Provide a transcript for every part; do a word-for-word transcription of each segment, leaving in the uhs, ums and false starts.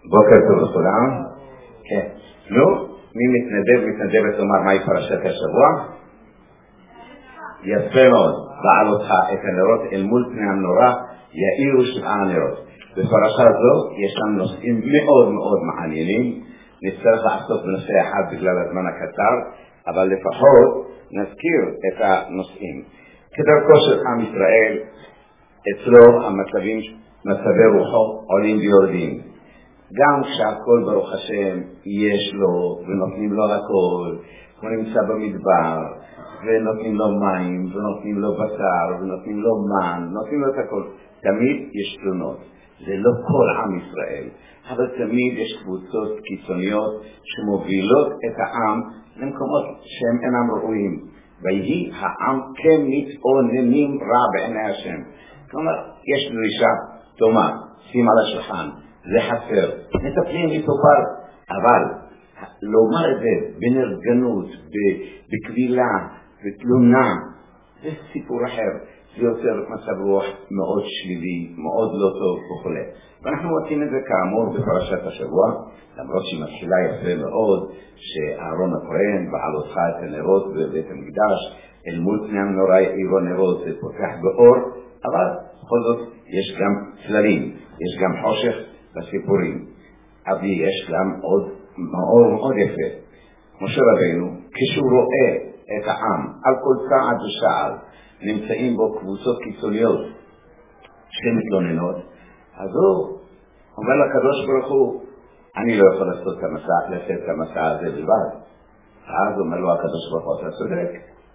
בוקר טוב לכולם. כן. נו, מי מתנדב, מתנדבת לומר מהי פרשת השבוע? יפה מאוד. בעל אותך את הנרות אל מול פני המנורה יאירו שבעה הנרות. בפרשה זו יש לנו נושאים מאוד מאוד מעניינים. נצטרך לעשות בנושא אחד בגלל הזמן הקצר, אבל לפחות נזכיר את הנושאים. כדרכו של עם ישראל, אצלו המצבים, מצבי רוחו עולים ויורדים. גם כשהכל ברוך השם יש לו ונותנים לו הכל, הוא נמצא במדבר ונותנים לו מים ונותנים לו בשר ונותנים לו מן, נותנים לו את הכל. תמיד יש תלונות. זה לא כל עם ישראל, אבל תמיד יש קבוצות קיצוניות שמובילות את העם למקומות שהם אינם ראויים. ויהי העם כן מתאוננים רע בעיני השם. כלומר, יש דרישה דומה, שים על השולחן, זה חסר, מטפלים מטופל, אבל לומר את זה בנרגנות, בקבילה, בתלונה, זה סיפור אחר. זה יוצר מצב רוח מאוד שלילי, מאוד לא טוב וכו'. ואנחנו מוצאים את זה כאמור בפרשת השבוע, למרות שהיא מתחילה יפה מאוד, שאהרון הכהן בעל אותך את הנרות בבית המקדש, אל מול פני המנורה יאירו נרות, זה פותח באור, אבל בכל זאת יש גם צללים, יש גם חושך בסיפורים. אבל יש גם עוד מאור מאוד יפה. משה רבינו, כשהוא רואה את העם על כל צעד ושעל, נמצאים בו קבוצות קיצוניות שמתלוננות, אז הוא אומר לקדוש ברוך הוא, אני לא יכול לעשות את המסע, לעשות את המסע הזה בלבד. אז אומר לו הקדוש ברוך הוא, אתה צודק,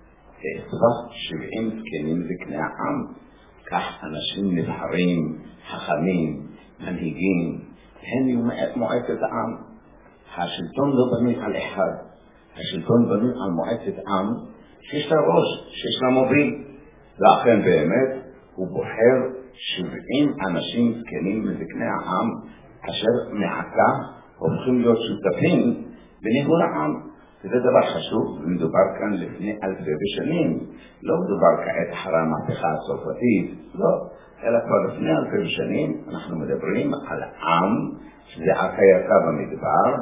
תאסוף שבעים זקנים זקני העם, כך אנשים נבחרים, חכמים, מנהיגים, הם יהיו מועצת העם. השלטון לא בנוי על אחד, השלטון בנוי על מועצת עם שיש לה ראש, שיש לה מוביל. ואכן באמת הוא בוחר שבעים אנשים זקנים מזקני העם אשר מעתה הופכים להיות שותפים בניהול העם. זה דבר חשוב, מדובר כאן לפני אלפי בשנים, לא מדובר כעת אחרי המהפכה הצרפתית, לא, אלא כבר לפני אלפי בשנים אנחנו מדברים על עם שזה עתה יצא במדבר,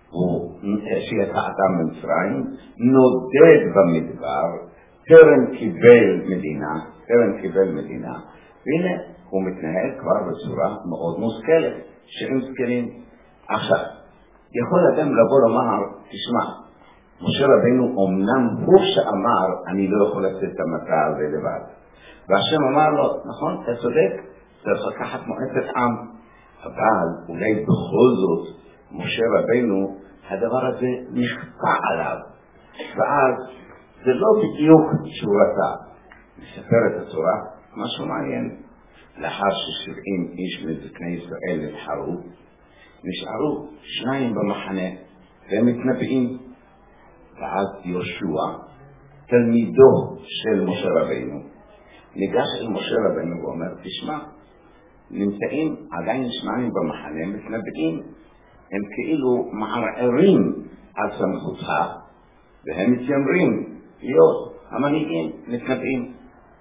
שיצא עתה ממצרים, נודד במדבר, טרם קיבל מדינה, טרם קיבל מדינה, והנה הוא מתנהל כבר בצורה מאוד מושכלת, שהם זקנים. עכשיו, יכול אדם לבוא לומר, תשמע, משה רבינו אומנם הוא שאמר, אני לא יכול לעשות את המטרה הזה לבד. והשם אמר לו, נכון, אתה צודק, צריך לקחת מועצת עם. אבל אולי בכל זאת, משה רבינו, הדבר הזה נכפה עליו. ואז זה לא בדיוק שהוא רצה. נספר את הצורה, משהו מעניין. לאחר ששבעים איש מזקני ישראל נבחרו, נשארו שניים במחנה, והם מתנבאים. ואז יהושע, תלמידו של משה רבינו, ניגש אל משה רבינו ואומר, תשמע, נמצאים עדיין שניים במחנה, מתנבאים, הם כאילו מערערים על סמכותך, והם מתיימרים להיות המנהיגים, מתנבאים.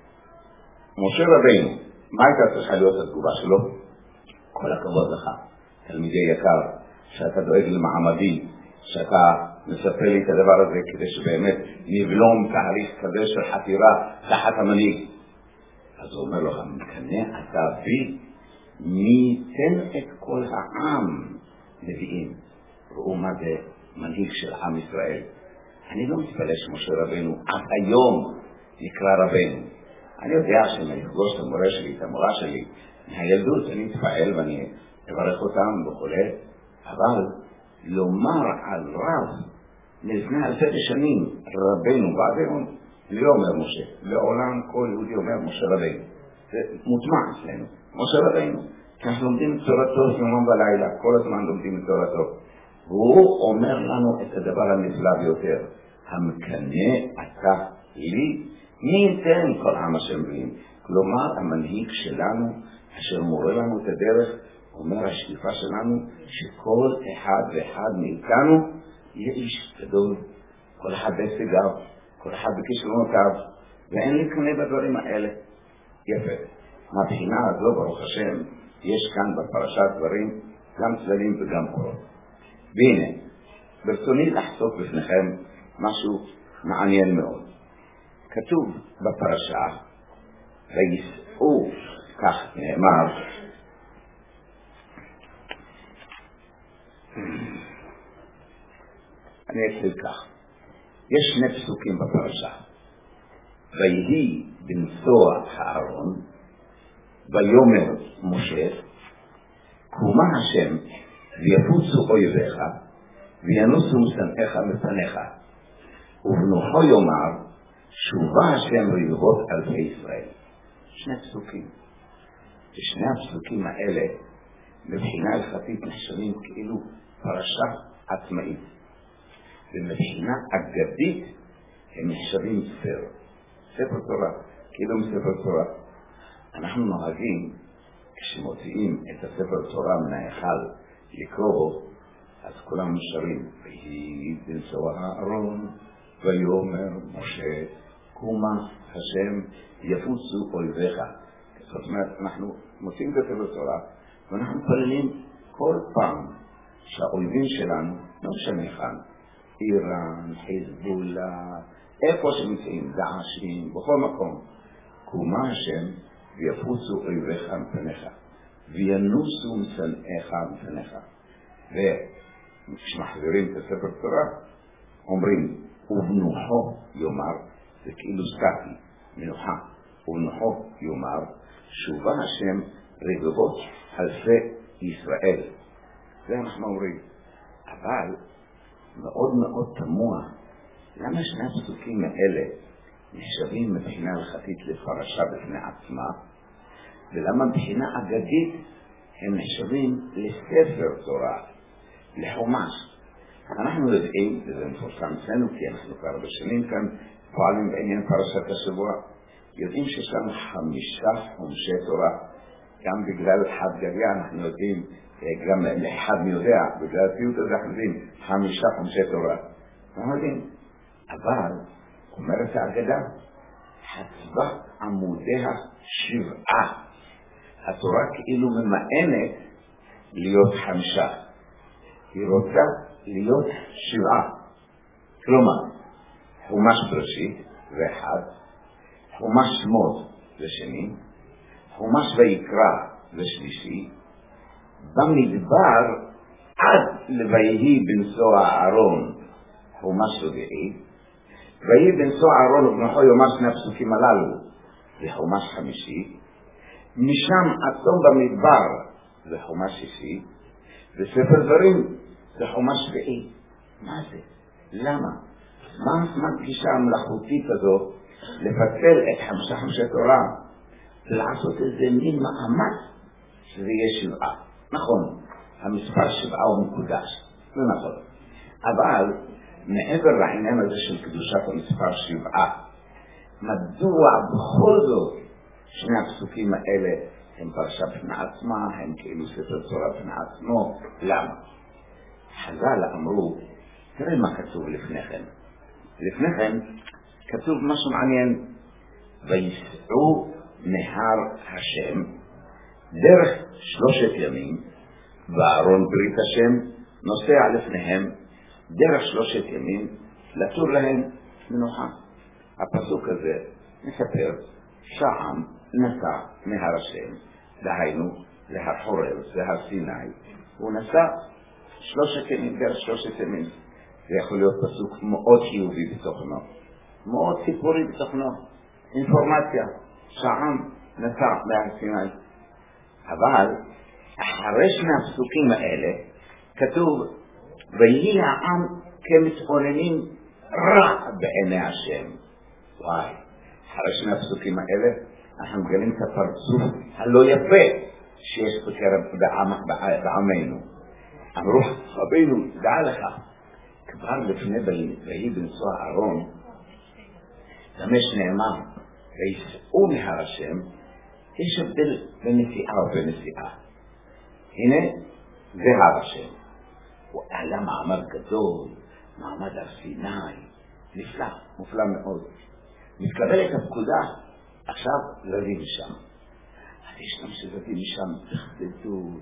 משה רבינו, מה הייתה צריכה להיות התגובה שלו? כל הכבוד לך, תלמידי יקר, שאתה דואג למעמדי, שאתה מספר לי את הדבר הזה כדי שבאמת נבלום תהליך כזה של חתירה תחת המנהיג. אז הוא אומר לך, מקנה אתה בי, מי תן את כל העם נביאים. ראו מה זה מנהיג של עם ישראל. אני לא מתפלא שמשה רבינו עד היום נקרא רבינו. אני יודע שאני אפגוש את המורה שלי, את המורה שלי, מהילדות אני מתפעל ואני אברך אותם וכו', אבל לומר על רב לפני אלפי שנים רבינו ועד היום, לא אומר משה, לעולם כל יהודי אומר משה רבינו. זה מוטמע אצלנו, משה רבינו, כי אנחנו לומדים את תורתו יומם ולילה, כל הזמן לומדים את תורתו. והוא אומר לנו את הדבר הנפלא ביותר, המקנה אתה לי, מי ייתן כל עם השמרים? כלומר, המנהיג שלנו, אשר מורה לנו את הדרך, אומר השאיפה שלנו, שכל אחד ואחד מאיתנו יהיה איש גדול, כל אחד בהישגיו, כל אחד בכישרונותיו, ואין לקנא בדברים האלה. יפה. מהבחינה הזו, ברוך השם, יש כאן בפרשת דברים גם צללים וגם אורות. והנה, ברצוני לחשוף בפניכם משהו מעניין מאוד. כתוב בפרשה, ויסעו, כך נאמר, אני אתחיל כך. יש שני פסוקים בפרשה. ויהי בנסוע הארון, ויאמר משה, קומה השם, ויפוצו אויביך, וינוסו משנאיך מפניך. ובנוחו יאמר, שובה השם רבבות אלפי ישראל. שני פסוקים. ושני הפסוקים האלה, מבחינה הלכתית נחשבים כאילו פרשה עצמאית. ומבחינה אגדית הם נחשבים ספר. ספר תורה, כאילו מספר תורה. אנחנו נוהגים, כשמוציאים את הספר תורה מן ההיכל לקרוא, אז כולם שרים, ויהי בנסוע הארון, ויאמר משה, קומה השם, יפוצו אויביך. זאת אומרת, אנחנו מוצאים את הספר תורה, ואנחנו מתפללים כל פעם שהאויבים שלנו, לא משנה כאן, איראן, חיזבאללה, איפה שנמצאים, דאעשים, בכל מקום, קומה השם, ויפוצו אויביך מפניך, וינוסו משנאיך מפניך. וכשמחזירים את הספר תורה, אומרים, ובנוחו יאמר, זה כאילו סטטי, מנוחה, ובנוחו יאמר, שובה השם רבבות אלפי ישראל. זה אנחנו אומרים. אבל מאוד מאוד תמוה, למה שני הפסוקים האלה נחשבים מבחינה הלכתית לפרשה בפני עצמה, ולמה מבחינה אגדית הם נחשבים לספר תורה, לחומש. אנחנו יודעים, וזה מפורסם אצלנו, כי אנחנו כבר בשנים כאן פועלים בעניין פרשת השבוע, יודעים שיש לנו חמישה חומשי תורה. גם בגלל חד גדיה אנחנו יודעים, גם אחד מי יודע, בגלל הפיוט הזה אנחנו יודעים, חמישה חומשי תורה. אנחנו יודעים, אבל, אומרת האגדה, הצבא עמודיה שבעה. התורה כאילו ממאנת להיות חמישה. היא רוצה להיות שבעה. כלומר, חומש בראשית זה אחד, חומש שמות זה שני, חומש ויקרא זה שלישי, במדבר עד לויהי בנסוע הארון חומש רביעי, ויהי בנסוע הארון ובנוחו יאמר שני הפסוקים הללו זה חומש חמישי, משם עד תום במדבר זה חומש שישי, וספר דברים זה חומש שביעי. מה זה? למה? מה הפגישה המלאכותית הזאת לפצל את חמשה חמשי תורה ולעשות איזה מין מאמץ שזה יהיה שבעה? נכון, המספר שבעה הוא מקודש, זה נכון. אבל מעבר לעניין הזה של קדושת המספר שבעה, מדוע בכל זאת שני הפסוקים האלה הם פרשה בפני עצמה, הם כאילו ספר תורה בפני עצמו? למה? חז"ל אמרו, תראה מה כתוב לפני כן. לפני כן כתוב משהו מעניין, ויסעו נהר השם דרך שלושת ימים, וארון ברית השם נוסע לפניהם דרך שלושת ימים, לתור להם מנוחה. הפסוק הזה מספר שהעם נסע נהר השם, דהיינו להר חורב, להר סיני, הוא נסע שלושת ימים, דרך שלושת ימים. זה יכול להיות פסוק מאוד חיובי בתוכנו, מאוד סיפורי בתוכנו, אינפורמציה שהעם נסע להר סיני. אבל אחרי שני הפסוקים האלה כתוב, ויהי העם כמתאוננים רע בעיני השם. וואי, אחרי שני הפסוקים האלה אנחנו מגלים את הפרצוף הלא יפה שיש בקרב בעמנו. אמרו רבינו, דע לך, כבר לפני ויהי בנסוע הארון, למש נאמר, ויסעו נהר השם, יש הבדל בנסיעה ובנסיעה. הנה, זה הר השם. הוא עלה מעמד גדול, מעמד הר סיני, נפלא, מופלא מאוד. מתקבלת הפקודה, עכשיו זזים שם. אז יש גם שזזים שם, תחדדות,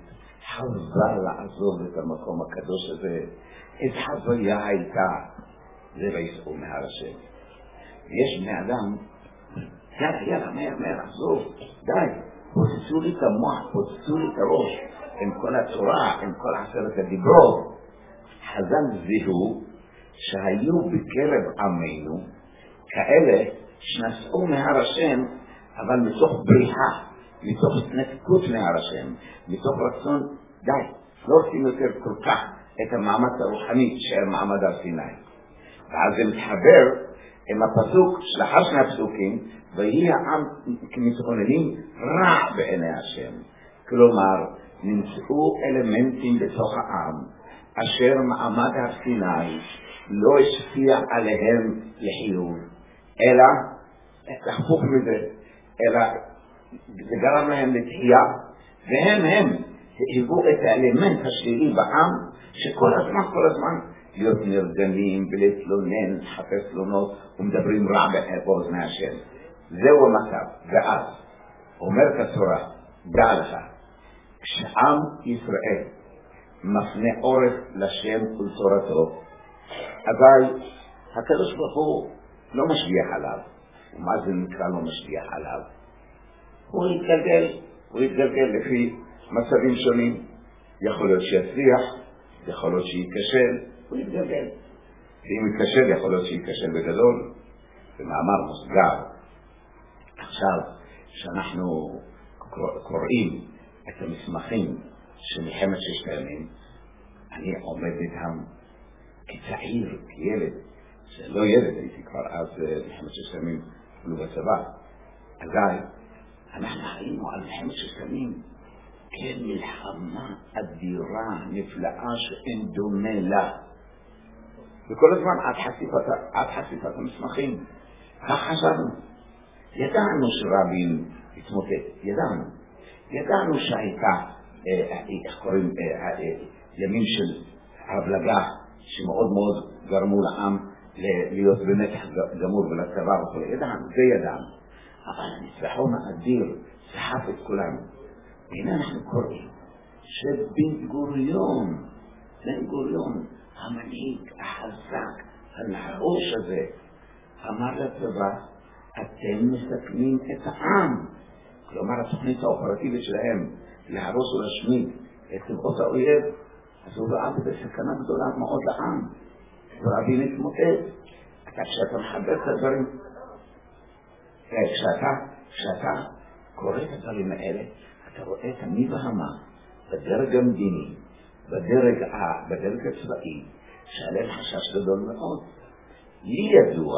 חזר לעזוב את המקום הקדוש הזה. את חוויה הייתה, זה ויסעו מהר השם. יש בני אדם, יאללה, יאללה, מהר, מהר, עזוב, די, פוצצו לי את המוח, פוצצו לי את הראש, עם כל התורה, עם כל עשרת הדיברות. חז"ל זיהו שהיו בקרב עמנו כאלה שנסעו מהר השם, אבל מתוך בריחה, מתוך התנתקות מהר השם, מתוך רצון, די, לא רוצים יותר כל כך את המעמד הרוחני של מעמד הר סיני. ואז זה מתחבר עם הפסוק, שלאחר שני הפסוקים, ויהי העם כמתכוננים רע בעיני השם. כלומר, נמצאו אלמנטים בתוך העם, אשר מעמד הר סיני לא השפיע עליהם לחיוב, אלא, תחפוך מזה, אלא זה גרם להם לתחייה, והם הם היוו את האלמנט השלילי בעם, שכל הזמן, כל הזמן, להיות נרדמים ולהתלונן, לחפש תלונות, ומדברים רע באוזני השם. זהו המצב. ואז, אומרת התורה, דע לך, כשעם ישראל מפנה עורף לשם ולתורתו, אבל הקדוש ברוך הוא לא משגיח עליו. ומה זה נקרא לא משגיח עליו? הוא יתגלגל, הוא יתגלגל לפי מצבים שונים. יכול להיות שיצליח, יכול להיות שיתקשל, הוא יתגלגל. ואם יתקשל, יכול להיות שיתקשל בגדול. במאמר מוסגר, עכשיו שאנחנו קוראים את המסמכים של מלחמת ששת הימים, אני עומד איתם כצעיר, כילד, שלא ילד, הייתי כבר אז מלחמת ששת הימים, אפילו בצבא. אזי, אנחנו ראינו על מלחמת ששת הימים כמלחמה אדירה, נפלאה, שאין דומה לה. וכל הזמן עד חשיפת, עד חשיפת המסמכים, כך חשבנו. ידענו שרבין התמוטט, ידענו. ידענו שהייתה, איך קוראים, ימים של הבלגה, שמאוד מאוד גרמו לעם להיות במתח גמור ולצבא וכו'. ידענו, זה ידענו. אבל הניצחון האדיר סחף את כולנו. והנה אנחנו קוראים שבן גוריון, בן גוריון, המנהיג, החזק, הנחוש הזה, אמר לצבא, אתם מסכנים את העם. כלומר, התוכנית האופרטיבית שלהם להרוס ולהשמיד את צבאות האויב, אז הוא ראה בזה סכנה גדולה מאוד לעם. ורבין התמוטט. אתה, כשאתה מחבר את הדברים, כשאתה, כשאתה קורא את הדברים האלה, אתה רואה את המי והמה בדרג המדיני, בדרג, בדרג הצבאי, שעליהם חשש גדול מאוד. לי ידוע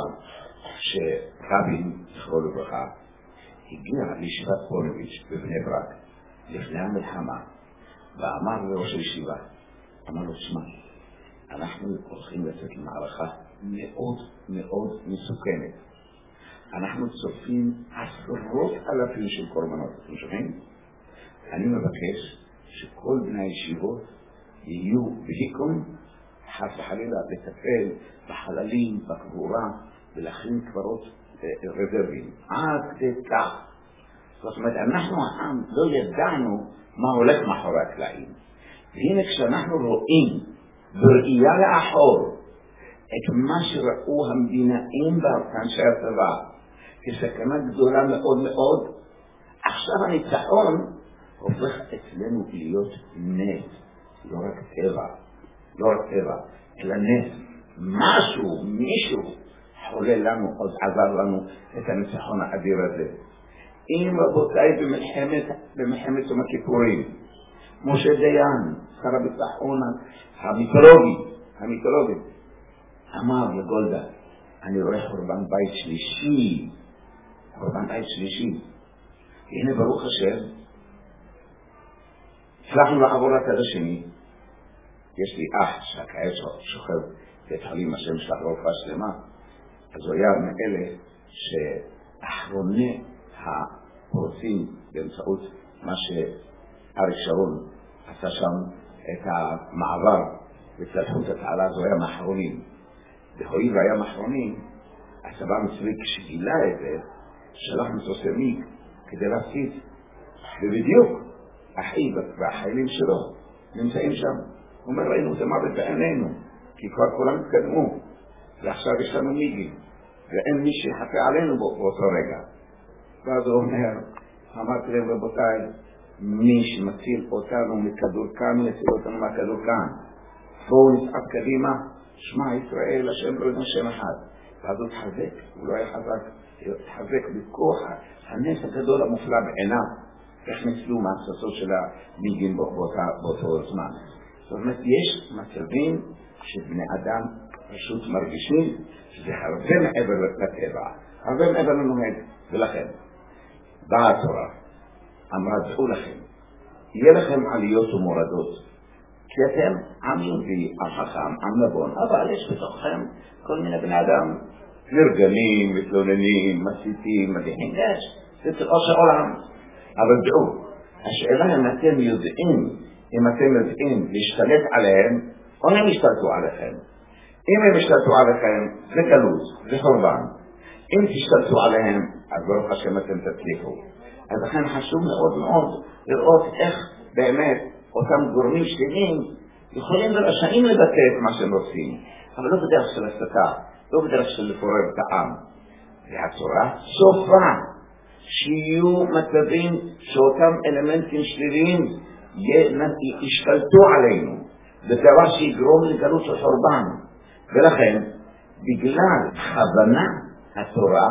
שרבין, זכרו לברכה, הגיע לישיבת פוניביץ' בבני ברק לפני המלחמה, ואמר לראש הישיבה, אמר לו, שמע, אנחנו הולכים לצאת למערכה מאוד מאוד מסוכנת. אנחנו צופים עשרות אלפים של קורבנות, אתם שומעים? אני מבקש שכל בני הישיבות יהיו בהיקום, חס וחלילה לטפל בחללים, בקבורה, ולהכין קברות רזרבים. עד כדי כך. זאת אומרת, אנחנו העם לא ידענו מה הולך מאחורי הקלעים. והנה כשאנחנו רואים בראייה לאחור את מה שראו המדינאים באנשי הצבא כסכנה גדולה מאוד מאוד, עכשיו הניצחון הופך אצלנו להיות נס, לא רק טבע, לא רק טבע, אלא נס. משהו, מישהו חולל לנו, עוד עזר לנו את הניצחון האדיר הזה. אם רבותיי במלחמת, במלחמת יום הכיפורים, משה דיין, שר הביטחון המיתולוגי, המיתולוגי, אמר לגולדה, אני רואה חורבן בית שלישי, חורבן בית שלישי. והנה ברוך השם, הצלחנו לעבור לצד השני. יש לי אח שהכעת שוכב בית חולים, השם שלח רופאה שלמה, אז הוא היה מאלה שאחרוני הפורצים באמצעות מה שאריק שרון עשה שם את המעבר וצלחו את התעלה, אז הוא היה מאחרונים. והואיל והיה מאחרונים, הצבא המצרי כשגילה את זה, שלח מטוסי מיג כדי להפציץ, ובדיוק אחי והחיילים שלו נמצאים שם. הוא אומר, ראינו זה מוות בעינינו, כי כבר כולם התקדמו, ועכשיו יש לנו מיגים, ואין מי שיחפה עלינו באותו רגע. ואז הוא אומר, אמרתי להם, רבותיי, מי שמציל אותנו מכדור כאן, יציל אותנו מהכדור כאן. בואו נצעד קדימה, שמע ישראל, השם לא יודע שם אחד. ואז הוא תחזק, הוא לא היה חזק, הוא תחזק בכוח הנס הגדול המופלא בעיניו. איך ניצלו מהפססות של המיגים באותו זמן. זאת אומרת, יש מצבים שבני אדם פשוט מרגישים שזה הרבה מעבר לטבע, הרבה מעבר לנוהג. ולכן, באה התורה, אמרה, דעו לכם, יהיה לכם עליות ומורדות, כי אתם עם יהודי, עם חכם, עם נבון, אבל יש בתוככם כל מיני בני אדם, נרגמים, מתלוננים, מסיתים, מדיחים, יש, זה תלאות של עולם. אבל דעו, השאלה אם אתם יודעים, אם אתם יודעים להשתלט עליהם, או הם ישתלטו עליכם. אם הם ישתלטו עליכם, זה גלות, זה חורבן. אם תשתלטו עליהם, אז ברוך השם אתם תצליחו. אז לכן חשוב מאוד מאוד לראות איך באמת אותם גורמים שליליים יכולים ורשאים לבטא את מה שהם רוצים, אבל לא בדרך של הסתה, לא בדרך של לפורר את העם. והתורה סופה שיהיו מצבים שאותם אלמנטים שליליים ישתלטו עלינו, בדבר שיגרום לגלות של חורבן. ולכן, בגלל הבנה התורה,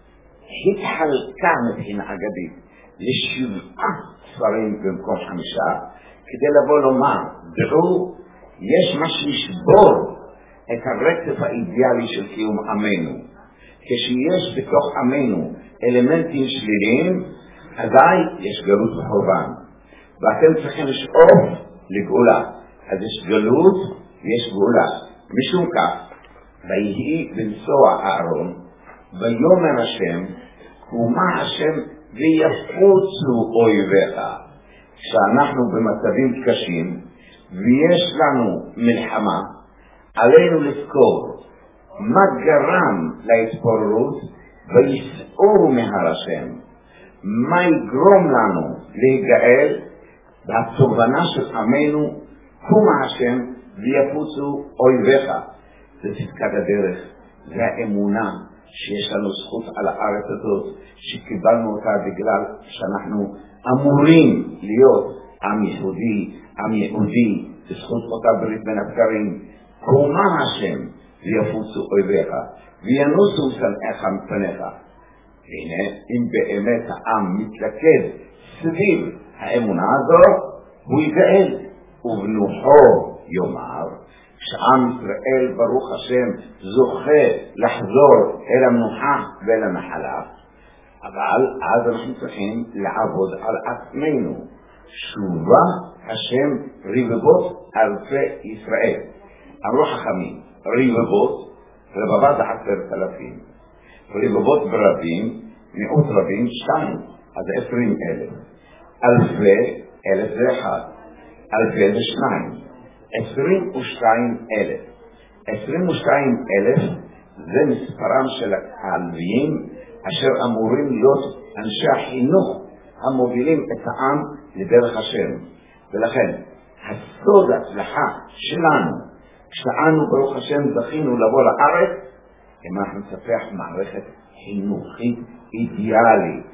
התחלקה מבחינה אגדית לשבעה ספרים במקום חמישה, כדי לבוא לומר, דעו, יש מה שישבור את הרצף האידיאלי של קיום עמנו. כשיש בתוך עמנו אלמנטים שליליים, אזי יש גלות וחורבן. ואתם צריכים לשאוף לגאולה. אז יש גלות ויש גאולה. משום כך, ויהי בנסוע אהרון, ויאמר השם, קומה השם ויפוצו אויביך. כשאנחנו במצבים קשים, ויש לנו מלחמה, עלינו לזכור מה גרם להתפוררות, ויסעורו מהר השם. מה יגרום לנו להיגאל? והתובנה של עמנו, קומה השם ויפוצו אויביך. זה צדקת הדרך, זה האמונה שיש לנו זכות על הארץ הזאת, שקיבלנו אותה בגלל שאנחנו אמורים להיות עם יהודי, עם יהודי, בזכות אותה ברית בין הבקרים. קומה השם ויפוצו אויביך, וינוסו שנאיך מפניך. והנה, אם באמת העם מתלכד סביב האמונה הזו, הוא יגאל. ובנוחו יאמר, שעם ישראל ברוך השם זוכה לחזור אל המנוחה ואל הנחלה. אבל אז אנחנו צריכים לעבוד על עצמנו. שובה השם רבבות אלפי ישראל. אמרו חכמים, רבבות, רבבה זה עשרת אלפים. רבבות ברבים, מאות רבים, שתיים, אז עשרים אלף. אלפי, אלף זה אחד. אלפי זה שניים. עשרים ושתיים אלף. עשרים ושתיים אלף זה מספרם של הלוויים אשר אמורים להיות אנשי החינוך המובילים את העם לדרך השם. ולכן, הסוד ההצלחה שלנו, כשאנו ברוך השם זכינו לבוא לארץ, אם אנחנו נספח מערכת חינוכית אידיאלית,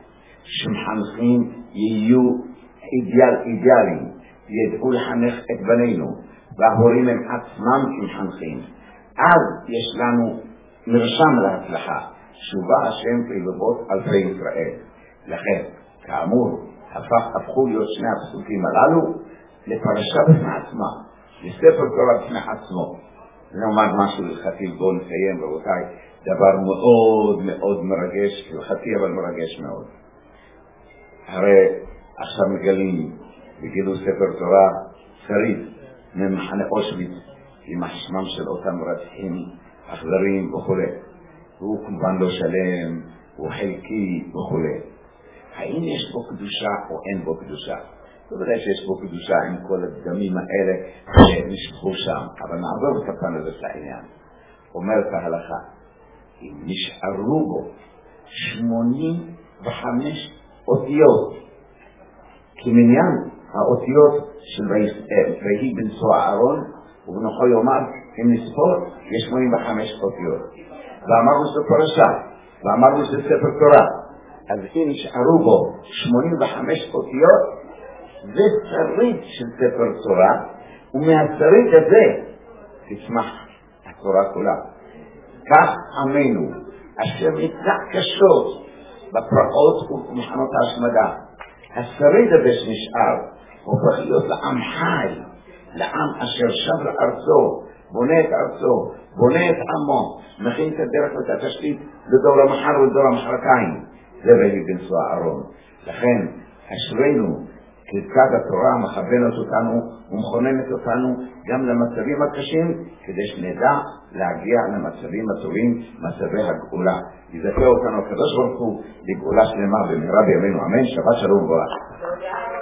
שמחנכים יהיו אידיאל אידיאליים, ידעו לחנך את בנינו, וההורים הם עצמם כמחנכים. אז יש לנו מרשם להצלחה, שובה השם רבבות אלפי ישראל. לכן, כאמור, הפך, הפכו להיות שני הפסוקים הללו לפרשה בפני עצמה, לספר תורה בפני עצמו. נאמר משהו הלכתי, בואו נסיים רבותיי, דבר מאוד מאוד מרגש, הלכתי אבל מרגש מאוד. הרי עכשיו מגלים, בגילו ספר תורה שריד ממחנה אושוויץ, עם השמם של אותם רצחים אכזרים וכו'. הוא כמובן לא שלם, הוא חלקי וכו'. האם יש בו קדושה או אין בו קדושה? בוודאי שיש בו קדושה עם כל הדמים האלה שנשפכו שם, אבל נעזוב את הפן הזה של העניין. אומרת ההלכה, אם נשארו בו שמונים וחמש אותיות, כמניין האותיות של ויהי בנשוא אהרון, ובנוחו יאמר, אם נספור, יש שמונים וחמש אותיות. ואמרנו שזה פרשה, ואמרנו שזה ספר תורה. אז אם נשארו בו שמונים וחמש אותיות, זה שריד של ספר תורה, ומהשריד הזה תצמח התורה כולה. כך עמנו, אשר נתנע קשות בפרעות ובמחנות ההשמדה. השריד הזה שנשאר, הופך להיות לעם חי, לעם אשר שב לארצו, בונה את ארצו, בונה את עמו, מכין את הדרך ואת התשתית לדור המחר ולדור המחרתיים. זה ויהי בנשוא אהרון. לכן, אשרינו, כיצד התורה מכוונת אותנו ומכוננת אותנו גם למצבים הקשים, כדי שנדע להגיע למצבים הטובים, מצבי הגאולה. יזכה אותנו הקדוש ברוך הוא לגאולה שלמה במהרה בימינו. אמן. שבת שלום וברכה.